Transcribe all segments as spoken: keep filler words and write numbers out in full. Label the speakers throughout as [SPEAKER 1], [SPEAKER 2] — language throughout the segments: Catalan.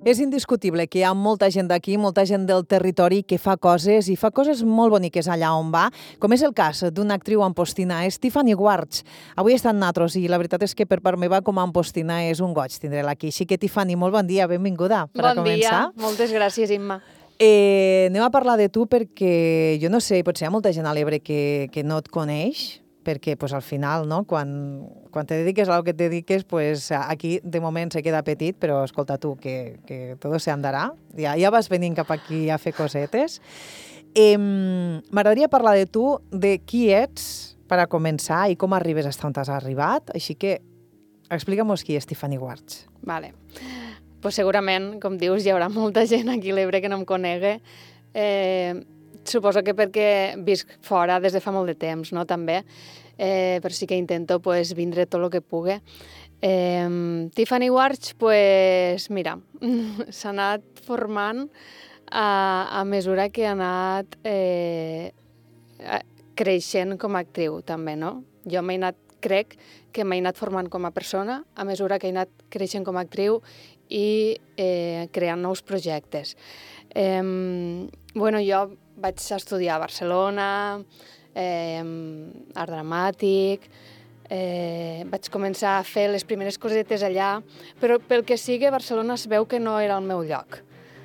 [SPEAKER 1] És indiscutible que hi ha molta gent d'aquí, molta gent del territori que fa coses i fa coses molt boniques allà on va, com és el cas d'una actriu ampostina, Stephanie Warch. Avui està amb nosaltres i la veritat és que per part meva com a ampostina és un goig tindre-la aquí. Així que, Tiffany, molt bon dia, benvinguda. Per
[SPEAKER 2] bon dia, moltes gràcies, Imma.
[SPEAKER 1] Eh, anem a parlar de tu perquè, jo no sé, potser hi ha molta gent a l'Ebre que, que no et coneix, perquè pues, al final, no? quan, quan te dediques a lo que te dediques, pues, aquí de moment se queda petit, però escolta tu, que, que todo se andarà. Ja, ja vas venint cap aquí a fer cosetes. Eh, M'agradaria parlar de tu, de qui ets, per a començar, i com arribes fins on has arribat. Així que explica'm-nos qui és Stephanie Warch.
[SPEAKER 2] Vale. Pues segurament, com dius, hi haurà molta gent aquí a l'Ebre que no em conegui. Eh, suposo que perquè visc fora des de fa molt de temps, no?, també. Eh, però sí que intento pues, vindre tot el que pugui. Eh, Stephanie Warch, pues, mira, s'ha anat formant a, a mesura que ha anat eh, creixent com a actriu, també, no? Jo m'he anat, crec que m'he anat formant com a persona a mesura que he anat creixent com a actriu i eh, creant nous projectes. Eh, bueno, jo vaig estudiar a Barcelona, eh, art dramàtic, eh, vaig començar a fer les primeres cosetes allà, però pel que sigui, Barcelona es veu que no era el meu lloc.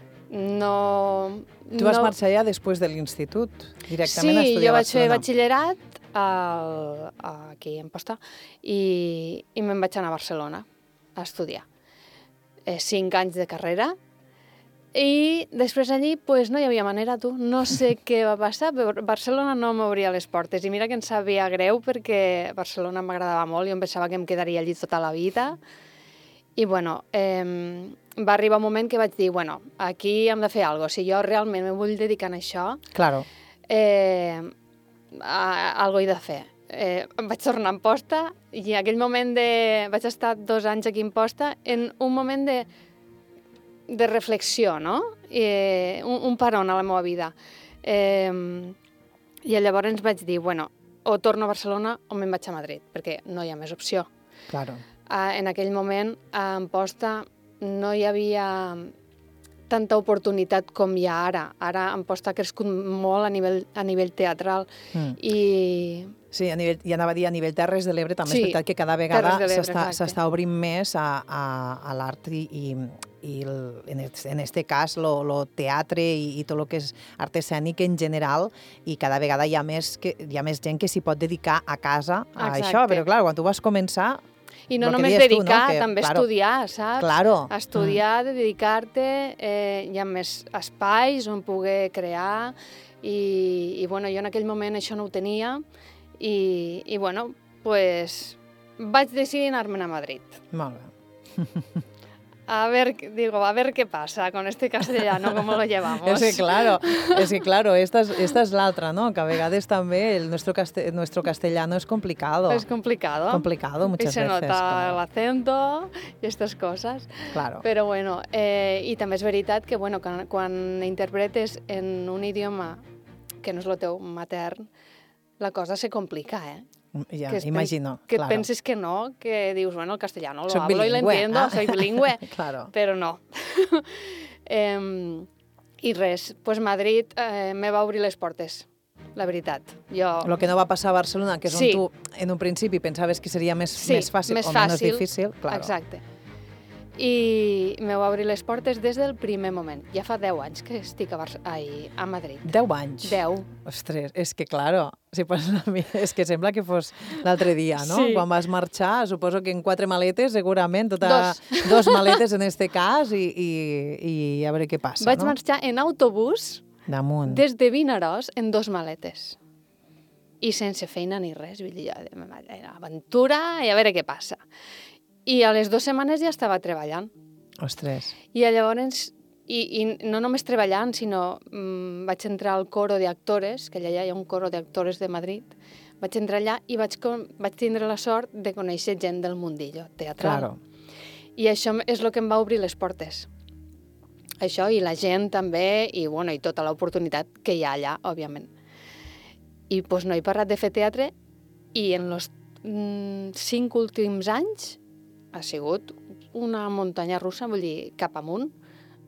[SPEAKER 2] No...
[SPEAKER 1] Tu vas no... marxar allà després de l'institut, directament a estudiar a Barcelona.
[SPEAKER 2] Sí, jo vaig fer batxillerat al, aquí a Amposta i, i me'n vaig anar a Barcelona a estudiar. Eh, cinc anys de carrera. I després allí pues, no hi havia manera, tu. No sé què va passar, però Barcelona no m'obria les portes. I mira que em sabia greu perquè Barcelona m'agradava molt i em pensava que em quedaria allí tota la vida. I bueno, eh, va arribar un moment que vaig dir, bueno, aquí hem de fer alguna cosa. Si jo realment me vull dedicar a això,
[SPEAKER 1] claro.
[SPEAKER 2] eh, a, algo he de fer. Eh, em vaig tornar a Amposta i en aquell moment de... vaig estar dos anys aquí a Amposta en un moment de... de reflexió, no? Eh, un, un paron a la meva vida. Eh, I llavors vaig dir, bueno, o torno a Barcelona o me'n vaig a Madrid, perquè no hi ha més opció.
[SPEAKER 1] Claro.
[SPEAKER 2] Uh, en aquell moment, a Amposta no hi havia tanta oportunitat com hi ha ara. Ara Amposta ha crescut molt a nivell, a nivell teatral. Mm. I...
[SPEAKER 1] Sí, a nivell, ja anava a dir a nivell Terres de l'Ebre, també
[SPEAKER 2] sí,
[SPEAKER 1] és veritat que cada vegada s'està obrint més a, a, a l'art i, i, i el, en, este, en este cas lo, lo teatre i, i tot el que és art escènic en general, i cada vegada hi ha més, que, hi ha més gent que s'hi pot dedicar a casa a
[SPEAKER 2] Exacte.
[SPEAKER 1] Això, però clar, quan tu vas començar...
[SPEAKER 2] I no només dedicar,
[SPEAKER 1] tu, no? que,
[SPEAKER 2] també
[SPEAKER 1] claro,
[SPEAKER 2] estudiar, saps?
[SPEAKER 1] Claro.
[SPEAKER 2] Estudiar, mm. dedicar-te, eh, hi ha més espais on poder crear, i, i bueno, jo en aquell moment això no ho tenia, i, i bueno, pues vaig decidir anar-me'n a Madrid.
[SPEAKER 1] Molt bé.
[SPEAKER 2] A ver, digo, a ver qué pasa con este castellano, cómo lo llevamos.
[SPEAKER 1] Es que claro, es que claro, esta es, esta es la otra, ¿no? Que a vegades també el nuestro, caste, nuestro castellano es complicado.
[SPEAKER 2] Es complicado.
[SPEAKER 1] Complicado muchas
[SPEAKER 2] veces.
[SPEAKER 1] Y se
[SPEAKER 2] veces, nota
[SPEAKER 1] como...
[SPEAKER 2] el acento y estas cosas.
[SPEAKER 1] Claro.
[SPEAKER 2] Però bueno, eh, i també és veritat que bueno, quan, quan interpretes en un idioma que no és el teu matern, la cosa se complica, eh?
[SPEAKER 1] Ja,
[SPEAKER 2] que
[SPEAKER 1] imagino,
[SPEAKER 2] que
[SPEAKER 1] claro.
[SPEAKER 2] penses que no, que dius, bueno, el castellano lo
[SPEAKER 1] soy
[SPEAKER 2] hablo
[SPEAKER 1] bilingüe,
[SPEAKER 2] y lo entiendo,
[SPEAKER 1] ah?
[SPEAKER 2] soy bilingüe,
[SPEAKER 1] claro.
[SPEAKER 2] però no. eh, I res, pues Madrid eh, me va obrir les portes, la veritat. Jo...
[SPEAKER 1] Lo que no va passar a Barcelona, que és
[SPEAKER 2] sí.
[SPEAKER 1] on tu en un principi pensaves que seria més,
[SPEAKER 2] sí,
[SPEAKER 1] més fàcil
[SPEAKER 2] més
[SPEAKER 1] o
[SPEAKER 2] fàcil,
[SPEAKER 1] menys difícil. Claro.
[SPEAKER 2] Exacte. I me va obrir les portes des del primer moment. Ja fa deu anys que estic a, Bar ai, a Madrid.
[SPEAKER 1] Deu anys?
[SPEAKER 2] Deu.
[SPEAKER 1] Ostres, és que, claro, si passa a mi, és que sembla que fos l'altre dia, no?
[SPEAKER 2] Sí.
[SPEAKER 1] Quan vas marxar, suposo que en quatre maletes, segurament, tota,
[SPEAKER 2] dos.
[SPEAKER 1] dos maletes en este cas, i, i, i a veure què passa,
[SPEAKER 2] Vaig
[SPEAKER 1] no?
[SPEAKER 2] marxar en autobús
[SPEAKER 1] damunt
[SPEAKER 2] des de Vinaròs en dos maletes. I sense feina ni res. Vull dir, aventura i a veure què passa. I a les dues setmanes ja estava treballant.
[SPEAKER 1] Ostres.
[SPEAKER 2] I llavors, i, i no només treballant, sinó mmm, vaig entrar al coro d'actores, que allà hi ha un coro d'actores de Madrid, vaig entrar allà i vaig, vaig tindre la sort de conèixer gent del mundillo teatral.
[SPEAKER 1] Claro.
[SPEAKER 2] I això és el que em va obrir les portes. Això i la gent també, i, bueno, i tota l'oportunitat que hi ha allà, òbviament. I doncs no he parat de fer teatre, i en els mm, cinc últims anys ha sigut una muntanya russa, vull dir, cap amunt,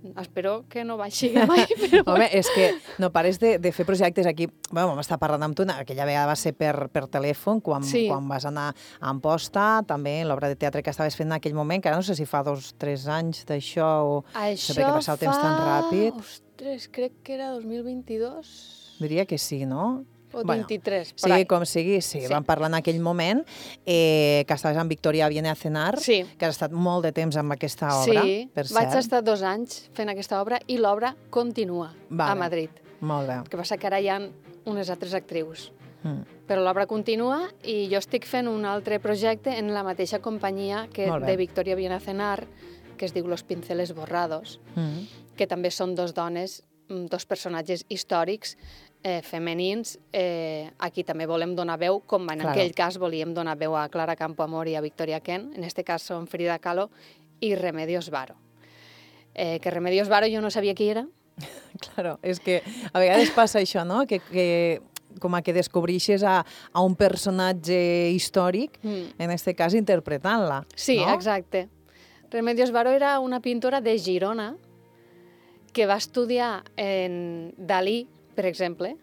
[SPEAKER 2] Espero que no baixi mai, però...
[SPEAKER 1] Home, és que no pares de, de fer projectes aquí. Bueno, vam estar parlant amb tu, aquella vegada va ser per, per telèfon, quan,
[SPEAKER 2] Sí.
[SPEAKER 1] quan vas anar a Amposta, també en l'obra de teatre que estaves fent en aquell moment, que ara no sé si fa dos o tres anys d'això, o
[SPEAKER 2] Això
[SPEAKER 1] saber que passa el temps tan ràpid.
[SPEAKER 2] Ostres, crec que era dos mil vint-i-dos
[SPEAKER 1] Diria que sí, no?
[SPEAKER 2] o
[SPEAKER 1] Bueno,
[SPEAKER 2] vint-i-tres, per
[SPEAKER 1] sigui
[SPEAKER 2] ahí.
[SPEAKER 1] com sigui, sí,
[SPEAKER 2] Sí.
[SPEAKER 1] vam parlar en aquell moment eh, que estaves amb Victoria Viene a cenar,
[SPEAKER 2] Sí.
[SPEAKER 1] que has estat molt de temps amb aquesta obra,
[SPEAKER 2] Sí,
[SPEAKER 1] per
[SPEAKER 2] vaig
[SPEAKER 1] cert.
[SPEAKER 2] estar dos anys fent aquesta obra i l'obra continua
[SPEAKER 1] Vale.
[SPEAKER 2] a Madrid.
[SPEAKER 1] Molt bé.
[SPEAKER 2] El que passa que ara hi ha unes altres actrius.
[SPEAKER 1] Mm.
[SPEAKER 2] Però l'obra continua i jo estic fent un altre projecte en la mateixa companyia que
[SPEAKER 1] Molt bé.
[SPEAKER 2] de Victoria Viene a cenar, que es diu Los Pinceles Borrados,
[SPEAKER 1] Mm.
[SPEAKER 2] que també són dos dones, mm, dos personatges històrics eh, femenins. Eh, aquí també volem donar veu, com en
[SPEAKER 1] Claro.
[SPEAKER 2] aquell cas volíem donar veu a Clara Campoamor i a Victoria Kent, en este cas són Frida Kahlo i Remedios Varo. Eh, que Remedios Varo jo no sabia qui era.
[SPEAKER 1] Claro, és que a vegades passa això, no? Que, que com a que descobreixes a, a un personatge històric,
[SPEAKER 2] Mm.
[SPEAKER 1] en este cas interpretant-la.
[SPEAKER 2] Sí,
[SPEAKER 1] no?
[SPEAKER 2] exacte. Remedios Varo era una pintora de Girona que va estudiar en Dalí, per exemple,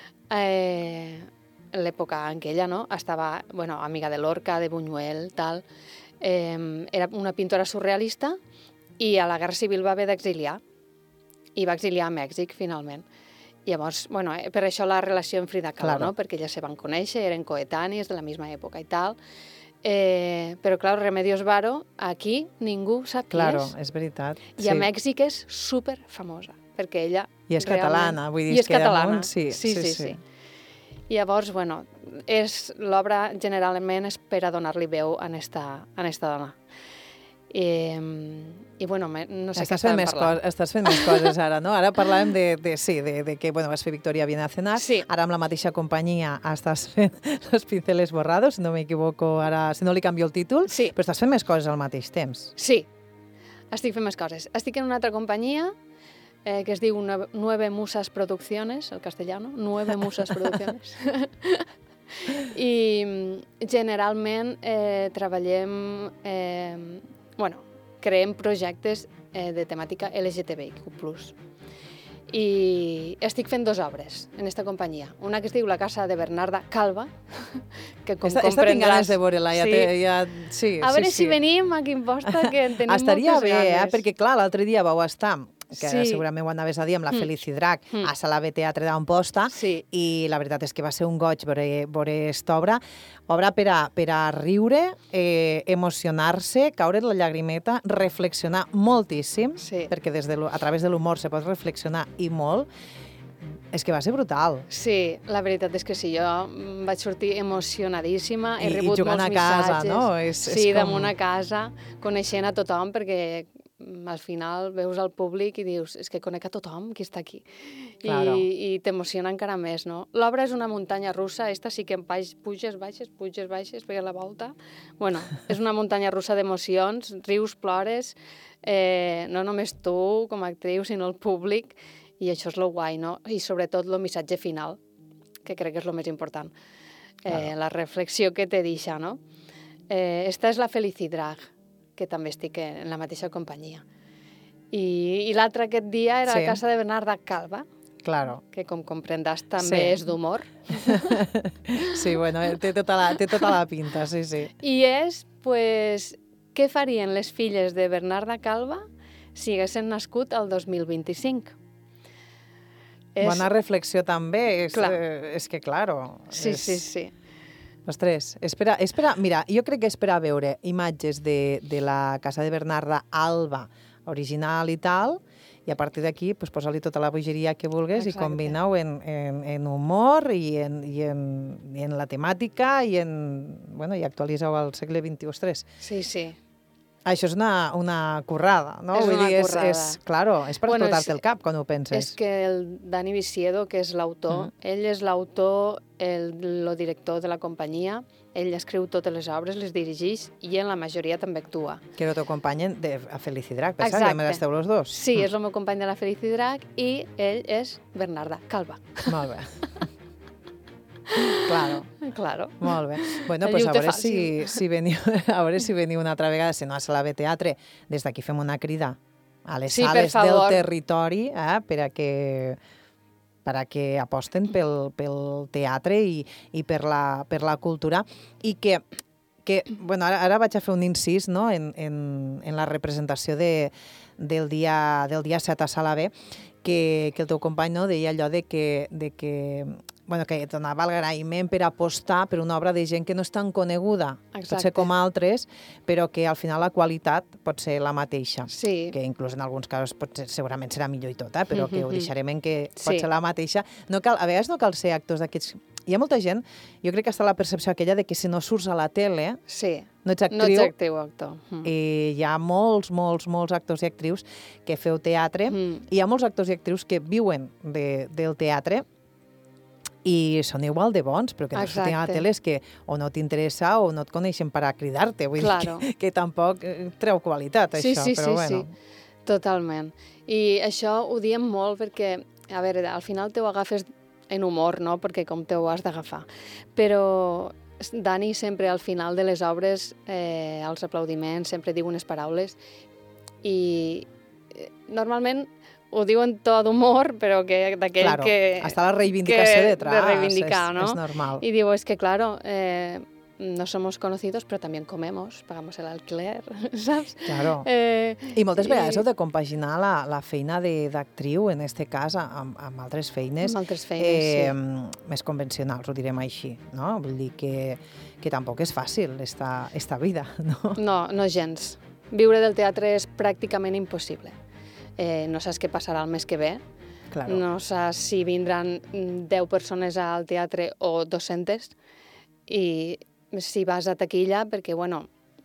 [SPEAKER 2] eh, en l'època en què ella no, estava bueno, amiga de Lorca, de Buñuel, tal. Eh, era una pintora surrealista i a la Guerra Civil va haver d'exiliar. I va exiliar a Mèxic, finalment. Llavors, bueno, eh, per això la relació amb Frida Kahlo,
[SPEAKER 1] Claro.
[SPEAKER 2] no? Perquè elles se van conèixer, eren coetànies de la misma època i tal. Eh, però, clar, Remedios Varo, aquí ningú sap
[SPEAKER 1] Claro,
[SPEAKER 2] qui és.
[SPEAKER 1] és veritat.
[SPEAKER 2] I a Mèxic és super famosa, perquè ella...
[SPEAKER 1] I és
[SPEAKER 2] realment-
[SPEAKER 1] catalana, vull dir,
[SPEAKER 2] I és
[SPEAKER 1] que
[SPEAKER 2] catalana,
[SPEAKER 1] damunt, sí,
[SPEAKER 2] sí,
[SPEAKER 1] sí,
[SPEAKER 2] sí,
[SPEAKER 1] sí.
[SPEAKER 2] sí. Llavors, bueno, és l'obra generalment és per a donar-li veu a esta, a esta dona. I, i bueno, me- no sé
[SPEAKER 1] Estàs
[SPEAKER 2] què
[SPEAKER 1] fent,
[SPEAKER 2] estàvem
[SPEAKER 1] més
[SPEAKER 2] parlant.
[SPEAKER 1] coses, estàs fent més coses ara, no? Ara parlàvem de, de, sí, de, de que bueno, vas fer Victoria Viene a cenar,
[SPEAKER 2] Sí.
[SPEAKER 1] ara amb la mateixa companyia estàs fent Los Pinceles Borrados, si no m'equivoco, ara, si no li canvio el títol,
[SPEAKER 2] Sí.
[SPEAKER 1] però estàs fent més coses al mateix temps.
[SPEAKER 2] Sí, estic fent més coses. Estic en una altra companyia eh, que es diu Nue- Nueve Musas Producciones, el castellano, Nueve Musas Producciones. I mm, generalment eh, treballem, eh, bueno, creem projectes eh, de temàtica L G T B I Q plus. I estic fent dues obres en esta companyia. Una que es diu La casa de Bernarda Calva, que com
[SPEAKER 1] Esta, esta tinc
[SPEAKER 2] comprendràs...
[SPEAKER 1] ganes de veure-la, ja,
[SPEAKER 2] sí.
[SPEAKER 1] té, ja, sí,
[SPEAKER 2] A veure
[SPEAKER 1] sí,
[SPEAKER 2] si
[SPEAKER 1] sí.
[SPEAKER 2] venim a Quimposta, que en tenim
[SPEAKER 1] Estaria
[SPEAKER 2] moltes
[SPEAKER 1] bé,
[SPEAKER 2] ganes.
[SPEAKER 1] eh? Perquè clar, l'altre dia vau estar, que
[SPEAKER 2] Sí.
[SPEAKER 1] segurament ho anaves a dir, amb la
[SPEAKER 2] Mm.
[SPEAKER 1] Felicidrac,
[SPEAKER 2] Mm.
[SPEAKER 1] a Sala B Teatre d'Amposta,
[SPEAKER 2] Sí.
[SPEAKER 1] i la veritat és que va ser un goig veure, veure esta obra. Obra per a, per a riure, eh, emocionar-se, caure la llagrimeta, reflexionar moltíssim,
[SPEAKER 2] Sí.
[SPEAKER 1] perquè des de, l'hu- a través de l'humor se pot reflexionar i molt. És que va ser brutal.
[SPEAKER 2] Sí, la veritat és que sí, jo mm, vaig sortir emocionadíssima, he
[SPEAKER 1] I- i
[SPEAKER 2] rebut
[SPEAKER 1] jugant
[SPEAKER 2] molts
[SPEAKER 1] a casa,
[SPEAKER 2] missatges.
[SPEAKER 1] no? És-
[SPEAKER 2] sí,
[SPEAKER 1] és com-
[SPEAKER 2] damunt a casa, coneixent a tothom, perquè mm, al final veus al públic i dius, és que conec a tothom qui està aquí.
[SPEAKER 1] Claro.
[SPEAKER 2] I, i t'emociona encara més, no? L'obra és una muntanya russa, esta sí que en baix, puges, baixes, puges, baixes, veia la volta. Bueno, és una muntanya russa d'emocions, rius, plores, eh, no només tu com a actriu, sinó el públic, i això és lo guai, no? I sobretot el missatge final, que crec que és el més important. Eh,
[SPEAKER 1] Claro.
[SPEAKER 2] La reflexió que te deixa, no? Eh, esta és la Felicidrag, que també estic en la mateixa companyia. I, i l'altra aquest dia era
[SPEAKER 1] Sí.
[SPEAKER 2] la casa de Bernarda Calva,
[SPEAKER 1] Claro.
[SPEAKER 2] que com comprendràs també
[SPEAKER 1] Sí.
[SPEAKER 2] és d'humor.
[SPEAKER 1] Sí, bueno, eh, té tota la, té tota la pinta, sí, sí.
[SPEAKER 2] I és, pues, què farien les filles de Bernarda Calva si haguessin nascut el dos mil vint-i-cinc?
[SPEAKER 1] Bona reflexió també, és,
[SPEAKER 2] Clar.
[SPEAKER 1] eh, és que, claro...
[SPEAKER 2] Sí,
[SPEAKER 1] és...
[SPEAKER 2] sí, sí.
[SPEAKER 1] Ostres, espera, espera, mira, jo crec que espera veure imatges de, de la casa de Bernarda Alba, original i tal, i a partir d'aquí pues, posa-li tota la bogeria que vulguis
[SPEAKER 2] Exacte.
[SPEAKER 1] i combina-ho en, en, en humor i en, i, en, i en la temàtica i, en, bueno, i actualitza-ho al segle vint-i-u. Ostres,
[SPEAKER 2] Sí, sí.
[SPEAKER 1] això és una, una currada, no?
[SPEAKER 2] És
[SPEAKER 1] Vull
[SPEAKER 2] una
[SPEAKER 1] dir, és,
[SPEAKER 2] currada.
[SPEAKER 1] és, claro, és per
[SPEAKER 2] Bueno,
[SPEAKER 1] explotar-te
[SPEAKER 2] és-
[SPEAKER 1] el cap quan ho penses.
[SPEAKER 2] És que el Dani Viciedo, que és l'autor,
[SPEAKER 1] Mm.
[SPEAKER 2] ell és l'autor, el, el director de la companyia, ell escriu totes les obres, les dirigeix i en la majoria també actua.
[SPEAKER 1] Que no t'acompanyen de, a Felicidrac, per cert,
[SPEAKER 2] Exacte.
[SPEAKER 1] que me esteu los dos.
[SPEAKER 2] Sí, és el meu company de la Felicidrac i ell és Bernarda Calva.
[SPEAKER 1] Molt bé. Claro,
[SPEAKER 2] Claro.
[SPEAKER 1] molt bé. Bueno,
[SPEAKER 2] Allí
[SPEAKER 1] pues
[SPEAKER 2] ho
[SPEAKER 1] a
[SPEAKER 2] té
[SPEAKER 1] veure, si,
[SPEAKER 2] fàcil.
[SPEAKER 1] si veniu, a veure si veniu una altra vegada, si no a Sala B Teatre, des d'aquí fem una crida a les
[SPEAKER 2] Sí, per
[SPEAKER 1] sales del
[SPEAKER 2] favor.
[SPEAKER 1] territori eh, per a que per a que aposten pel, pel teatre i, i per, la, per la cultura i que, que bueno, ara, ara vaig a fer un incís no? en, en, en la representació de, del, dia, del dia set a Sala B, que, que el teu company no, deia allò de que, de que, bueno, que donava l'agraïment per apostar per una obra de gent que no és tan coneguda,
[SPEAKER 2] Exacte.
[SPEAKER 1] potser com altres, però que al final la qualitat pot ser la mateixa.
[SPEAKER 2] Sí.
[SPEAKER 1] Que inclús en alguns casos pot ser, segurament serà millor i tot, eh? Però que ho deixarem en que pot
[SPEAKER 2] Sí.
[SPEAKER 1] ser la mateixa. No cal, a vegades no cal ser actors d'aquests... Hi ha molta gent, jo crec que està la percepció aquella de que si no surts a la tele,
[SPEAKER 2] Sí.
[SPEAKER 1] no ets actriu,
[SPEAKER 2] No ets actriu o actor. Mm.
[SPEAKER 1] i hi ha molts, molts, molts actors i actrius que feu teatre,
[SPEAKER 2] Mm.
[SPEAKER 1] i hi ha molts actors i actrius que viuen de, del teatre i són igual de bons, però que no surtin a la
[SPEAKER 2] Exacte.
[SPEAKER 1] tele és que o no t'interessa o no et coneixen per a cridar-te. Vull
[SPEAKER 2] Claro.
[SPEAKER 1] dir que, que tampoc eh, treu qualitat,
[SPEAKER 2] Sí,
[SPEAKER 1] això.
[SPEAKER 2] sí,
[SPEAKER 1] però
[SPEAKER 2] sí,
[SPEAKER 1] bueno.
[SPEAKER 2] sí, totalment. I això ho diem molt perquè, a veure, al final te ho agafes en humor, no? Perquè com te ho has d'agafar. Però Dani sempre al final de les obres, eh, els aplaudiments, sempre diu unes paraules i eh, normalment ho diu en to d'humor, però que d'aquell
[SPEAKER 1] Claro,
[SPEAKER 2] que...
[SPEAKER 1] hasta la reivindicació
[SPEAKER 2] que-
[SPEAKER 1] detrás,
[SPEAKER 2] de reivindicar,
[SPEAKER 1] es,
[SPEAKER 2] ¿no?
[SPEAKER 1] es normal.
[SPEAKER 2] Y digo, es que claro, eh, no somos conocidos, pero también comemos, pagamos el alquiler, ¿sabes?
[SPEAKER 1] Claro.
[SPEAKER 2] Eh,
[SPEAKER 1] I moltes
[SPEAKER 2] i-
[SPEAKER 1] vegades heu de compaginar la, la feina de- d'actriu, en este cas, amb, amb altres feines,
[SPEAKER 2] Amb altres feines,
[SPEAKER 1] eh,
[SPEAKER 2] sí.
[SPEAKER 1] més convencionals, ho direm així, no? Vull dir que, que tampoc és fàcil esta, esta vida, no?
[SPEAKER 2] No, no gens. Viure del teatre és pràcticament impossible. Eh, no saps què passarà el mes que ve,
[SPEAKER 1] Claro.
[SPEAKER 2] no saps si vindran mm, deu persones al teatre o dues-centes, i si vas a taquilla, perquè, bueno,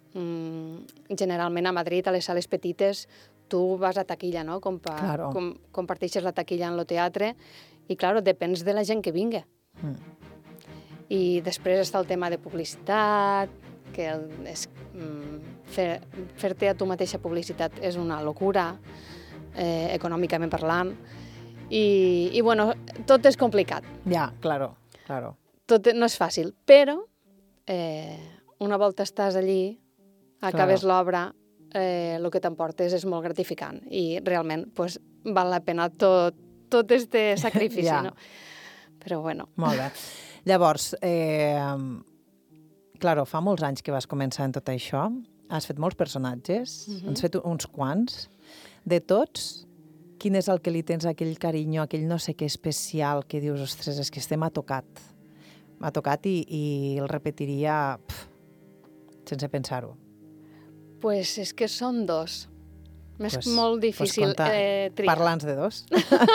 [SPEAKER 2] mm, generalment a Madrid, a les sales petites, tu vas a taquilla, no? Compa
[SPEAKER 1] Claro.
[SPEAKER 2] com comparteixes la taquilla en el teatre, i, claro, depens de la gent que vingui.
[SPEAKER 1] Mm.
[SPEAKER 2] I després està el tema de publicitat, que el, és, mm, fer, fer-te a tu mateixa publicitat és una locura, eh, econòmicament parlant, i, i bueno, tot és complicat,
[SPEAKER 1] Ja, claro, claro.
[SPEAKER 2] tot no és fàcil, però eh, una volta estàs allí, acabes
[SPEAKER 1] Claro.
[SPEAKER 2] l'obra, eh, el que t'emportes és molt gratificant i realment pues, val la pena tot, tot este sacrifici,
[SPEAKER 1] Ja.
[SPEAKER 2] no? Però bueno.
[SPEAKER 1] Molt bé. Llavors, eh, claro, fa molts anys que vas començar en tot això, has fet molts personatges,
[SPEAKER 2] Mhm.
[SPEAKER 1] has fet uns quants. De tots, quin és el que li tens aquell carinyo, aquell no sé què especial que dius, ostres, és que este m'ha tocat. M'ha tocat i, i el repetiria pf, sense pensar-ho.
[SPEAKER 2] Pues és que són dos. M'és
[SPEAKER 1] Pues-
[SPEAKER 2] molt
[SPEAKER 1] pues
[SPEAKER 2] difícil
[SPEAKER 1] conta,
[SPEAKER 2] eh, triar.
[SPEAKER 1] Parla'ns de dos.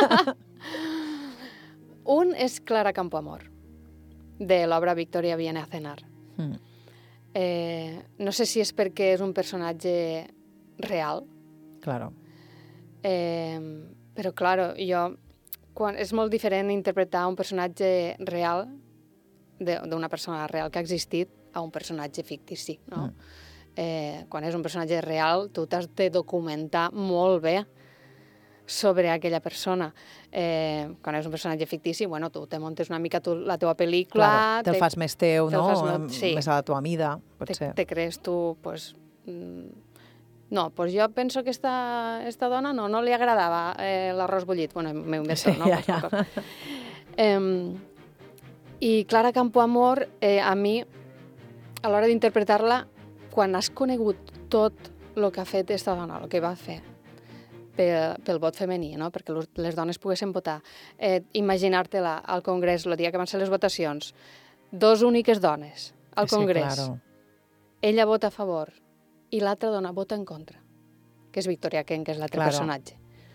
[SPEAKER 2] Un és Clara Campoamor, de l'obra Victoria viene a cenar.
[SPEAKER 1] Mm.
[SPEAKER 2] Eh, no sé si és perquè és un personatge real,
[SPEAKER 1] Claro.
[SPEAKER 2] eh, però, claro, jo... Quan, és molt diferent interpretar un personatge real de- d'una persona real que ha existit a un personatge fictici, no?
[SPEAKER 1] Mm.
[SPEAKER 2] Eh, quan és un personatge real, tu t'has de documentar molt bé sobre aquella persona. Eh, quan és un personatge fictici, bueno, tu te montes una mica tu, la teva pel·lícula...
[SPEAKER 1] Claro, te'l
[SPEAKER 2] te-
[SPEAKER 1] fas més teu,
[SPEAKER 2] te'l
[SPEAKER 1] no?
[SPEAKER 2] fas molt- sí.
[SPEAKER 1] Més a la tua mida,
[SPEAKER 2] te,
[SPEAKER 1] potser.
[SPEAKER 2] te crees tu, pues... mm, no, pues jo penso que esta, esta dona no, no li agradava eh, l'arròs bullit. Bueno, m'ho invento,
[SPEAKER 1] Sí,
[SPEAKER 2] no?
[SPEAKER 1] ja,
[SPEAKER 2] Pues,
[SPEAKER 1] ja.
[SPEAKER 2] una cosa. Em, I Clara Campoamor, eh, a mi, a l'hora d'interpretar-la, quan has conegut tot el que ha fet aquesta dona, el que va fer pel, pel vot femení, no? Perquè los- les dones poguessin votar, eh, imaginar-te-la al Congrés, el dia que van ser les votacions, dos úniques dones al
[SPEAKER 1] Sí,
[SPEAKER 2] Congrés,
[SPEAKER 1] claro.
[SPEAKER 2] ella vota a favor i l'altra dona vota en contra, que és Victoria Kent, que és l'altre
[SPEAKER 1] Claro.
[SPEAKER 2] personatge.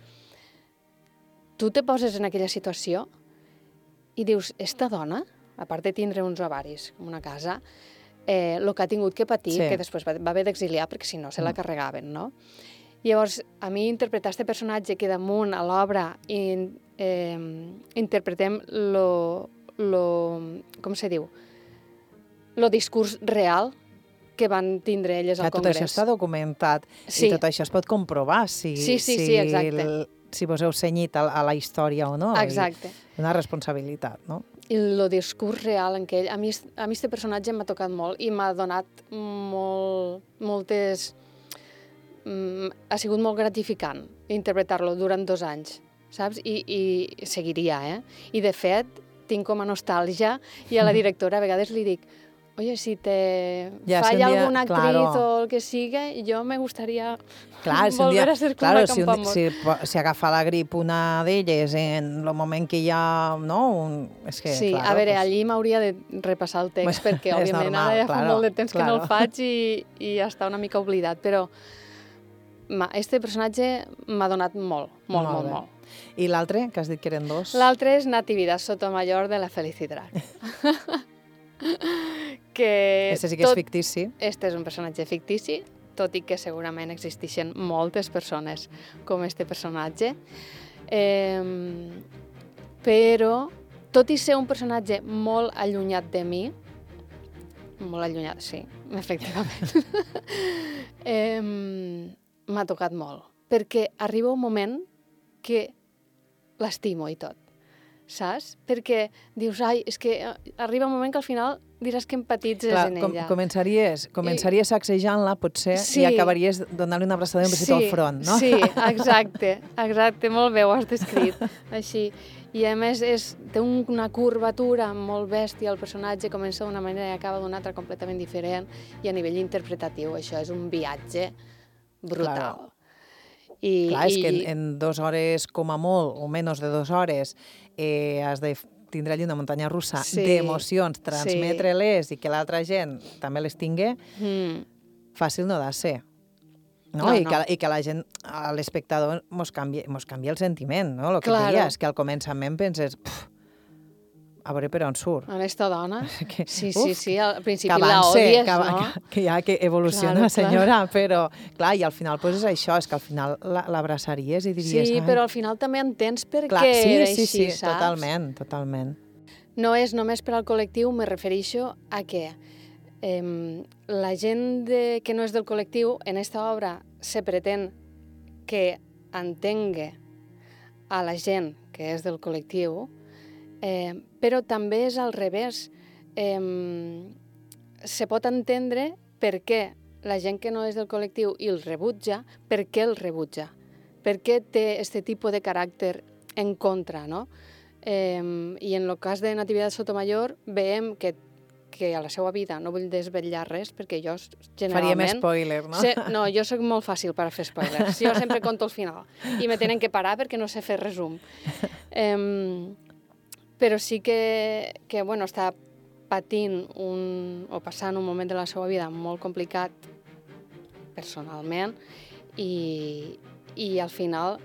[SPEAKER 2] Tu te poses en aquella situació i dius, esta dona, a part de tindre uns ovaris, com una casa, eh, el que ha tingut que patir,
[SPEAKER 1] Sí.
[SPEAKER 2] que després va, va haver d'exiliar perquè si no se la
[SPEAKER 1] Mm.
[SPEAKER 2] carregaven, no? Llavors, a mi interpretar este personatge que damunt a l'obra i eh, interpretem lo, lo, com se diu, lo discurs real que van tindre elles
[SPEAKER 1] Que
[SPEAKER 2] al
[SPEAKER 1] tot
[SPEAKER 2] Congrés.
[SPEAKER 1] això està documentat
[SPEAKER 2] Sí.
[SPEAKER 1] i tot això es pot comprovar si,
[SPEAKER 2] Sí, sí,
[SPEAKER 1] si,
[SPEAKER 2] sí, exacte.
[SPEAKER 1] el- si vos heu cenyit a, a la història o no.
[SPEAKER 2] Exacte.
[SPEAKER 1] I una responsabilitat, no?
[SPEAKER 2] I el discurs real en què ell... A mi, a mi este personatge m'ha tocat molt i m'ha donat molt, moltes... mm, ha sigut molt gratificant interpretar-lo durant dos anys, saps? I, i seguiria, eh? I, de fet, tinc com a nostàlgia i a la directora a vegades li dic oye, si te
[SPEAKER 1] ja,
[SPEAKER 2] falla
[SPEAKER 1] si dia,
[SPEAKER 2] alguna actriz
[SPEAKER 1] claro.
[SPEAKER 2] o el que siga, yo me gustaría
[SPEAKER 1] Clar, si
[SPEAKER 2] volver
[SPEAKER 1] dia,
[SPEAKER 2] a ser com
[SPEAKER 1] claro,
[SPEAKER 2] la
[SPEAKER 1] si,
[SPEAKER 2] Campoamor.
[SPEAKER 1] Si, si agafa la grip una d'elles en el moment que hi ha... No? Un, és que,
[SPEAKER 2] sí,
[SPEAKER 1] claro,
[SPEAKER 2] a veure,
[SPEAKER 1] pues...
[SPEAKER 2] allí m'hauria de repassar el text, bueno, perquè, òbviament,
[SPEAKER 1] normal,
[SPEAKER 2] ara ja
[SPEAKER 1] claro,
[SPEAKER 2] fa molt de temps
[SPEAKER 1] claro.
[SPEAKER 2] que no el faig i, i ja està una mica oblidat, però ma, este personatge m'ha donat molt, molt, molt, molt. molt.
[SPEAKER 1] I l'altre, que has dit que eren dos?
[SPEAKER 2] L'altre és Natividad Sotomayor de la Felicidad. que
[SPEAKER 1] este sí que és fictici.
[SPEAKER 2] Este és un personatge fictici, tot i que segurament existeixen moltes persones com este personatge. Eh, però, tot i ser un personatge molt allunyat de mi, molt allunyat, sí, efectivament, eh, m'ha tocat molt, perquè arriba un moment que l'estimo i tot. Saps? Perquè dius, ai, és que arriba un moment que al final diràs que empatitzes
[SPEAKER 1] Clar,
[SPEAKER 2] en
[SPEAKER 1] com,
[SPEAKER 2] ella.
[SPEAKER 1] Començaries, començaries I... sacsejant-la, potser,
[SPEAKER 2] sí.
[SPEAKER 1] i acabaries donant-li una abraçada i un besit
[SPEAKER 2] sí,
[SPEAKER 1] al front, no?
[SPEAKER 2] Sí, exacte, exacte, molt bé ho has descrit, així. I a més és, té un, una curvatura molt bèstia, el personatge comença d'una manera i acaba d'una altra completament diferent, i a nivell interpretatiu això és un viatge brutal.
[SPEAKER 1] Claro.
[SPEAKER 2] I,
[SPEAKER 1] Clar, és
[SPEAKER 2] i...
[SPEAKER 1] que en, en dues hores, com a molt, o menys de dues hores, eh, has de tindre allí una muntanya russa
[SPEAKER 2] sí,
[SPEAKER 1] d'emocions, transmetre-les sí. i que l'altra gent també les tingui, mm. fàcil no ha de ser. No?
[SPEAKER 2] No,
[SPEAKER 1] I,
[SPEAKER 2] no.
[SPEAKER 1] que, I que la gent, a l'espectador, mos canvia, mos canvia el sentiment, no? El que
[SPEAKER 2] claro.
[SPEAKER 1] deies, que al començament penses... Pff, a veure per on surt.
[SPEAKER 2] En esta dona?
[SPEAKER 1] que,
[SPEAKER 2] sí,
[SPEAKER 1] uf,
[SPEAKER 2] sí, sí, al principi
[SPEAKER 1] avance,
[SPEAKER 2] la odies,
[SPEAKER 1] que,
[SPEAKER 2] no?
[SPEAKER 1] Que, que ja que evoluciona
[SPEAKER 2] claro,
[SPEAKER 1] la senyora, clar. Però, clar, i al final pues, és això, és que al final l'abraçaries i diries...
[SPEAKER 2] Sí, però al final també entens per
[SPEAKER 1] clar,
[SPEAKER 2] què
[SPEAKER 1] sí,
[SPEAKER 2] era
[SPEAKER 1] sí,
[SPEAKER 2] així,
[SPEAKER 1] sí,
[SPEAKER 2] saps?
[SPEAKER 1] totalment, totalment.
[SPEAKER 2] No és només per al col·lectiu, me refereixo a que eh, la gent de, que no és del col·lectiu, en esta obra se pretén que entenga a la gent que és del col·lectiu, eh, però també és al revés. Eh, se pot entendre per què la gent que no és del col·lectiu i el rebutja, per què el rebutja, per què té aquest tipus de caràcter en contra, no? Eh, I en el cas de Natividad Sotomayor veiem que que a la seva vida, no vull desvetllar res, perquè jo generalment...
[SPEAKER 1] Faríem spoiler, no?
[SPEAKER 2] Sé, no, jo sóc molt fàcil per a fer spoilers. Jo sempre conto el final. I me tenen que parar perquè no sé fer resum. Um, però sí que, que bueno, està patint un, o passant un moment de la seva vida molt complicat personalment i, i al final,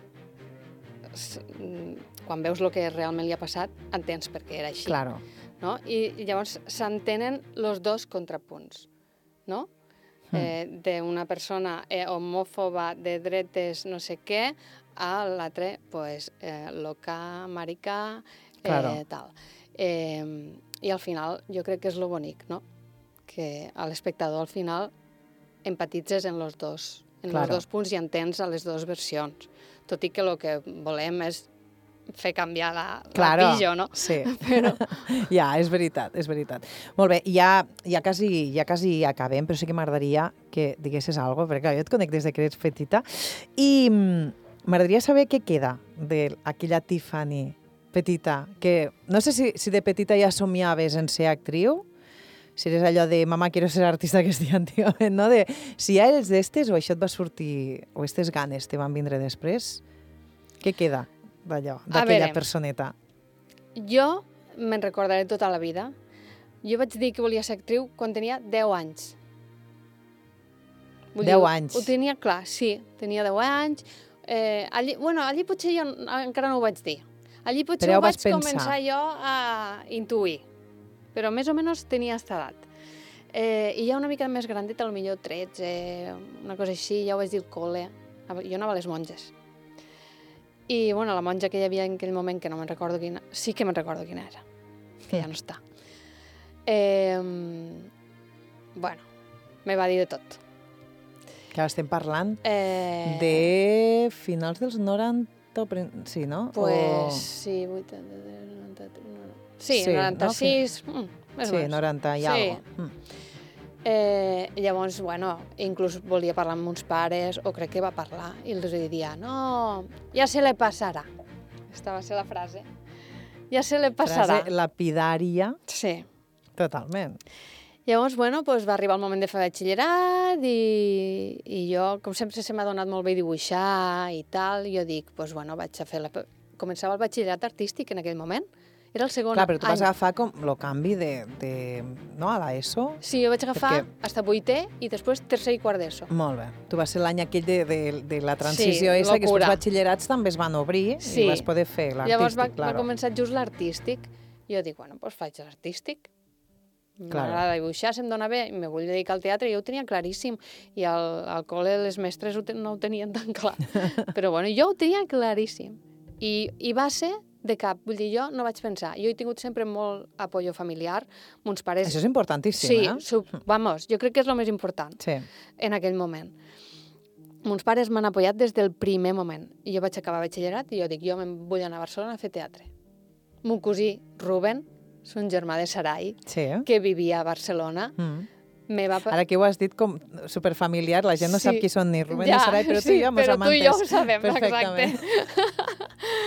[SPEAKER 2] quan veus el que realment li ha passat, entens per què era així.
[SPEAKER 1] Claro.
[SPEAKER 2] No? I, i llavors s'entenen els dos contrapunts, no? Mm. Eh, d'una persona eh, homòfoba de dretes no sé què a l'altre, pues, eh, loca, maricà, eh,
[SPEAKER 1] claro.
[SPEAKER 2] tal. Eh, I al final jo crec que és lo bonic, no? Que a l'espectador al final empatitzes en els dos, en
[SPEAKER 1] claro.
[SPEAKER 2] els dos punts i entens a les dues versions. Tot i que el que volem és fer canviar la,
[SPEAKER 1] claro,
[SPEAKER 2] la pillo, no?
[SPEAKER 1] Sí,
[SPEAKER 2] però...
[SPEAKER 1] ja, és veritat, és veritat. Molt bé, ja, ja, quasi, ja quasi acabem, però sí que m'agradaria que diguessis alguna cosa, perquè clar, jo et conec des de que ets petita, i m'agradaria saber què queda d'aquella Tiffany petita, que no sé si, si de petita ja somiaves en ser actriu, si eres allò de mamà, quiero ser artista que es deia antigament, no? De, si ja eres d'estes o això et va sortir, o aquestes ganes te van vindre després, què queda d'allò, d'aquella personeta?
[SPEAKER 2] Jo me'n recordaré tota la vida. Jo vaig dir que volia ser actriu quan tenia deu anys.
[SPEAKER 1] Vull deu dir, anys?
[SPEAKER 2] Ho tenia clar, sí. Tenia deu anys. Eh, allí, bueno, allí potser jo encara no ho vaig dir. Allí potser ho vaig pensar. Començar jo a intuir. Però més o menys tenia aquesta edat. Eh, I ja una mica més grandeta, potser tretze, una cosa així, ja ho vaig dir al col·le. Jo anava a les monges. I, bueno, la monja que hi havia en aquell moment, que no me'n recordo quina... Sí que me'n recordo quina era, que ja no està. Eh, bueno, me va dir de tot.
[SPEAKER 1] Que estem parlant
[SPEAKER 2] eh...
[SPEAKER 1] de finals dels noranta, sí, no?
[SPEAKER 2] Pues
[SPEAKER 1] o...
[SPEAKER 2] sí, vuitanta, noranta, noranta, sí,
[SPEAKER 1] sí,
[SPEAKER 2] noranta-sis,
[SPEAKER 1] no?
[SPEAKER 2] mm, més
[SPEAKER 1] sí,
[SPEAKER 2] o menys.
[SPEAKER 1] noranta i
[SPEAKER 2] sí.
[SPEAKER 1] algo. Mm.
[SPEAKER 2] Eh, llavors, bueno, inclús volia parlar amb uns pares, o crec que va parlar, i els diria, no, ja se le passarà. Aquesta va ser la frase. Ja se le passarà.
[SPEAKER 1] Frase lapidària.
[SPEAKER 2] Sí.
[SPEAKER 1] Totalment.
[SPEAKER 2] Llavors, bueno, doncs va arribar el moment de fer batxillerat i, i jo, com sempre se m'ha donat molt bé dibuixar i tal, jo dic, doncs bueno, vaig a fer la... Començava el batxillerat artístic en aquell moment. Era el segon any.
[SPEAKER 1] Clar, però tu vas agafar com el canvi de, de... no, a l'ESO?
[SPEAKER 2] Sí, jo vaig agafar
[SPEAKER 1] Perquè...
[SPEAKER 2] hasta vuitè i després tercer i quart d'ESO.
[SPEAKER 1] Molt bé. Tu vas ser l'any aquell de, de, de la transició
[SPEAKER 2] sí,
[SPEAKER 1] esa, que
[SPEAKER 2] locura.
[SPEAKER 1] els batxillerats també es van obrir
[SPEAKER 2] sí.
[SPEAKER 1] i vas poder fer l'artístic,
[SPEAKER 2] Llavors va,
[SPEAKER 1] claro.
[SPEAKER 2] va començar just l'artístic. Jo dic, bueno, doncs faig l'artístic.
[SPEAKER 1] Claro.
[SPEAKER 2] M'agrada dibuixar, se'm dona bé, me vull dedicar al teatre, jo ho tenia claríssim, i al, al col·le les mestres ho ten, no ho tenien tan clar. Però bueno, jo ho tenia claríssim. I, I va ser de cap, vull dir, jo no vaig pensar. Jo he tingut sempre molt apoyo familiar, mons pares...
[SPEAKER 1] Això és importantíssim,
[SPEAKER 2] sí,
[SPEAKER 1] eh?
[SPEAKER 2] Sí, vamos, jo crec que és el més important
[SPEAKER 1] sí.
[SPEAKER 2] en aquell moment. Mons pares m'han apoyat des del primer moment. I jo vaig acabar batxillerat i jo dic, jo me'n vull anar a Barcelona a fer teatre. Mon cosí, Ruben, son germà de Sarai,
[SPEAKER 1] sí.
[SPEAKER 2] que vivia a Barcelona,
[SPEAKER 1] mm.
[SPEAKER 2] me va...
[SPEAKER 1] Ara que ho has dit com superfamiliar, la gent no
[SPEAKER 2] sí.
[SPEAKER 1] sap qui són ni Ruben
[SPEAKER 2] ja,
[SPEAKER 1] ni Sarai, però tu
[SPEAKER 2] sí,
[SPEAKER 1] i jo mos hem entès.
[SPEAKER 2] Però tu i jo ho sabem, exacte.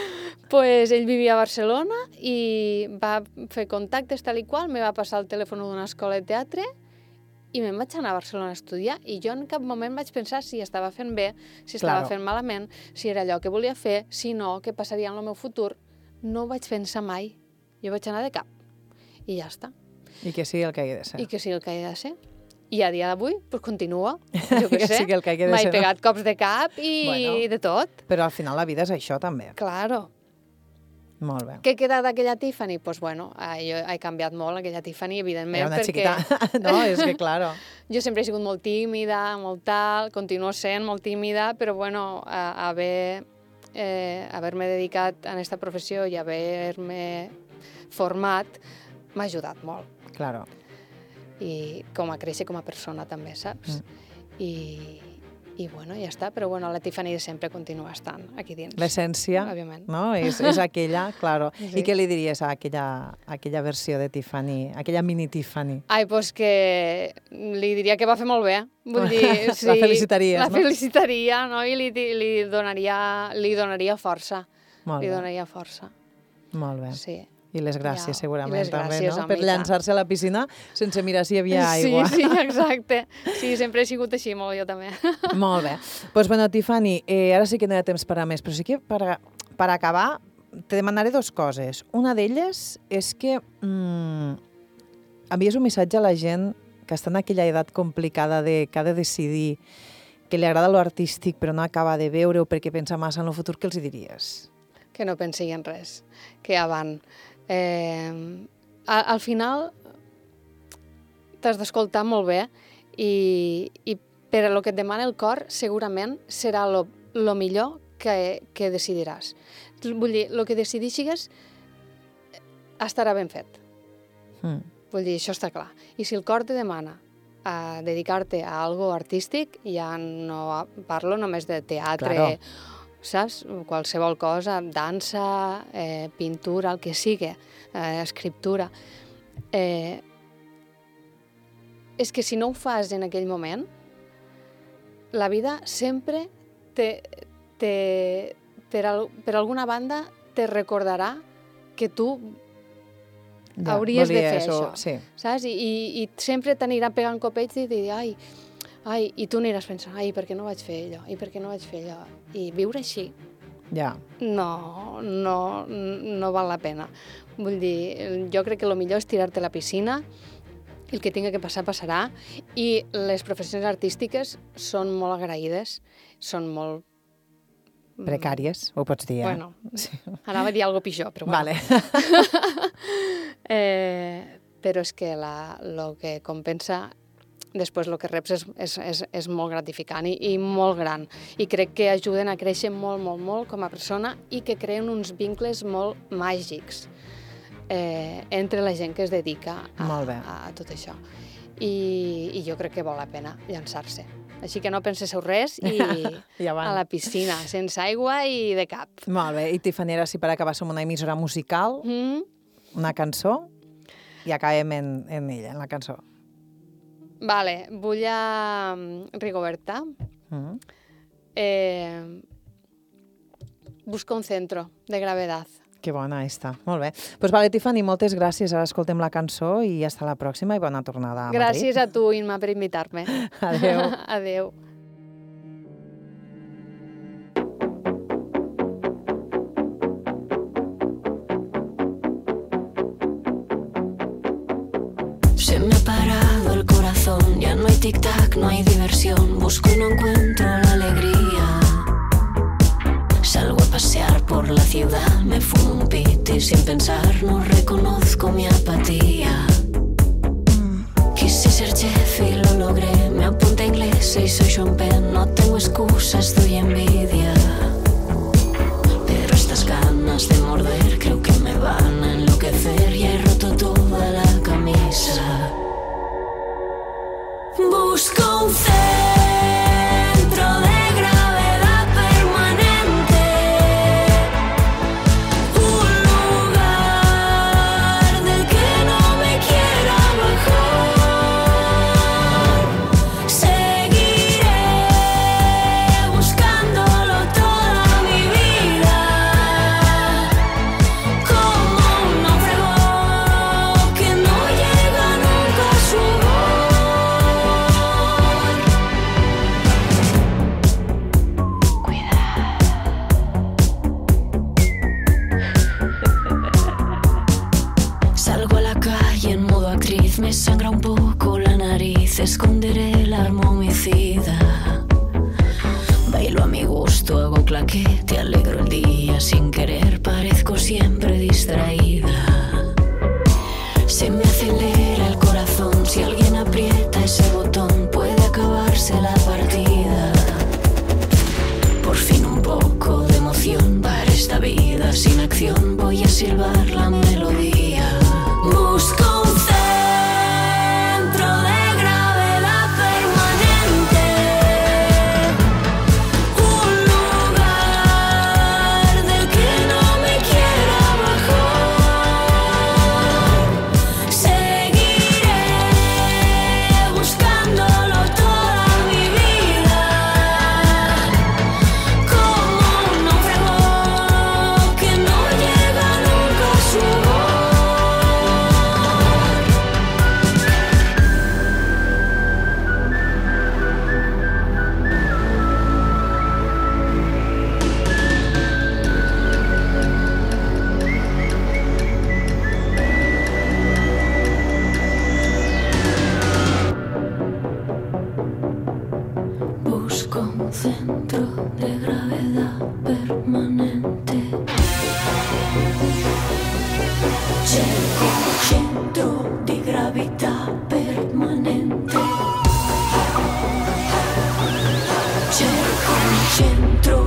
[SPEAKER 2] Pues ell vivia a Barcelona i va fer contactes tal i qual, me va passar el telèfon d'una escola de teatre i me'n vaig anar a Barcelona a estudiar i jo en cap moment vaig pensar si estava fent bé, si estava
[SPEAKER 1] claro.
[SPEAKER 2] fent malament, si era allò que volia fer, si no, què passaria en el meu futur. No ho vaig pensar mai. Jo vaig anar de cap. I ja està.
[SPEAKER 1] I que sigui el que hagi de ser.
[SPEAKER 2] I que sigui el que hagi de ser. I a dia d'avui, pues continua. Jo què
[SPEAKER 1] que
[SPEAKER 2] sé,
[SPEAKER 1] sigui el que hagi de
[SPEAKER 2] m'he
[SPEAKER 1] ser,
[SPEAKER 2] pegat no? cops de cap i
[SPEAKER 1] bueno,
[SPEAKER 2] de tot.
[SPEAKER 1] Però al final la vida és això, també.
[SPEAKER 2] Claro.
[SPEAKER 1] Molt bé.
[SPEAKER 2] Què queda d'aquella Tiffany? Doncs pues bueno, jo he canviat molt aquella Tiffany, evidentment,
[SPEAKER 1] Era una
[SPEAKER 2] perquè...
[SPEAKER 1] xiquita. No, és que, claro.
[SPEAKER 2] Jo sempre he sigut molt tímida, molt tal, continuo sent molt tímida, però bueno, a, haver, eh, haver-me dedicat a aquesta professió i haver-me format m'ha ajudat molt.
[SPEAKER 1] Claro.
[SPEAKER 2] I com a créixer com a persona també, saps? Mm. I, i bueno, ja està, però bueno, la Tiffany de sempre continua estant aquí dins.
[SPEAKER 1] L'essència, no? És, és aquella, claro. Sí. I què li diries a aquella, a aquella versió de Tiffany, aquella mini Tiffany?
[SPEAKER 2] Ai, doncs que li diria que va fer molt bé. Vull dir, sí,
[SPEAKER 1] la felicitaries,
[SPEAKER 2] la
[SPEAKER 1] no?
[SPEAKER 2] La felicitaria, no? I li, li, donaria, li donaria força.
[SPEAKER 1] Molt
[SPEAKER 2] li
[SPEAKER 1] bé.
[SPEAKER 2] donaria força.
[SPEAKER 1] Molt bé.
[SPEAKER 2] Sí.
[SPEAKER 1] I les gràcies,
[SPEAKER 2] ja,
[SPEAKER 1] segurament,
[SPEAKER 2] les gràcies,
[SPEAKER 1] també, no?
[SPEAKER 2] home,
[SPEAKER 1] Per llançar-se a la piscina sense mirar si hi havia aigua.
[SPEAKER 2] Sí, sí, exacte. Sí, sempre he sigut així, molt jo també.
[SPEAKER 1] Molt bé. Doncs, pues, bueno, Tiffany, eh, ara sí que no hi ha temps per a més, però sí que per, a, per acabar te demanaré dues coses. Una d'elles és que mm, envies un missatge a la gent que està en aquella edat complicada de que ha de decidir, que li agrada lo artístic però no acaba de veure-ho perquè pensa massa en el futur, què els hi diries?
[SPEAKER 2] Que no pensi en res, que ja van. Eh, al, al final t'has d'escoltar molt bé i, i per a lo que et demana el cor segurament serà lo, lo millor que, que decidiràs. Vull dir, el que decidixis estarà ben fet.
[SPEAKER 1] Mm.
[SPEAKER 2] Vull dir, això està clar. I si el cor te demana a dedicar-te a algo artístic, ja no parlo només de teatre, claro. Saps? Qualsevol cosa, dansa, eh, pintura, el que sigui, eh, escriptura. Eh, és que si no ho fas en aquell moment, la vida sempre te, te, per, al, per alguna banda te recordarà que tu ja, hauries de fer això. això
[SPEAKER 1] sí.
[SPEAKER 2] Saps? I, i, i sempre t'anirà pegant copets i dir, ai, ai, i tu aniràs pensant, ai, per què no vaig fer allò? I per què no vaig fer allò? I viure així,
[SPEAKER 1] ja.
[SPEAKER 2] no, no, no val la pena. Vull dir, jo crec que el millor és tirar-te a la piscina, el que tinga que passar, passarà, i les professions artístiques són molt agraïdes, són molt...
[SPEAKER 1] Precàries, ho pots dir, eh?
[SPEAKER 2] Bueno, sí. Anava a dir alguna cosa pitjor, però bueno.
[SPEAKER 1] Vale.
[SPEAKER 2] eh, però és que la, lo que compensa després el que reps és, és, és, és molt gratificant i, i molt gran. I crec que ajuden a créixer molt, molt, molt com a persona i que creen uns vincles molt màgics eh, entre la gent que es dedica a, a, a tot això. I, I jo crec que val la pena llançar-se. Així que no penseu res i a la piscina, sense aigua i de cap.
[SPEAKER 1] Molt bé. I Tiffany, ara sí, per acabar, som una emissora musical, mm. una cançó, i acabem en, en ella, en la cançó.
[SPEAKER 2] Vale, vull a Rigoberta.
[SPEAKER 1] Mm.
[SPEAKER 2] Eh, busca un centro de gravedad.
[SPEAKER 1] Que bona esta. Molt bé. Doncs pues vale, Tiffany, moltes gràcies. Ara escoltem la cançó i hasta la pròxima i bona tornada a Madrid.
[SPEAKER 2] Gràcies a tu, Imma, per invitar-me.
[SPEAKER 1] Adéu.
[SPEAKER 2] Adéu.
[SPEAKER 3] Se me ha parado el corazón, ya no hay tic-tac, no hay diversión, busco y no encuentro la alegría. Salgo a pasear por la ciudad, me fumo un pit y sin pensar no reconozco mi apatía. Quise ser chef y lo logré, me apunté a inglés y soy champán, no tengo excusas, doy envidia. Pero estas ganas de morder creo que me van a enloquecer, ya he roto toda la camisa. Busco un centro de gravedad permanente, un lugar del que no me quiera bajar. Seguiré buscándolo toda mi vida, como un náufrago que no llega nunca a su hogar. Salgo a la calle en modo actriz, me sangra un poco la nariz, esconderé el arma homicida. Bailo a mi gusto, hago claquete, alegro el día sin querer, parezco siempre distraída. Se me acelera el corazón, si alguien aprieta ese botón puede acabarse la partida. Por fin un poco de emoción para esta vida sin acción, voy a silbar la melodía. Busco un centro de gravedad permanente, un lugar del que no me quiera bajar. Seguiré buscándolo toda mi vida, como un náufrago que no llega nunca a su hogar. Busco un centro de gravedad permanente. Cerco un centro di gravità permanente. Cerco un centro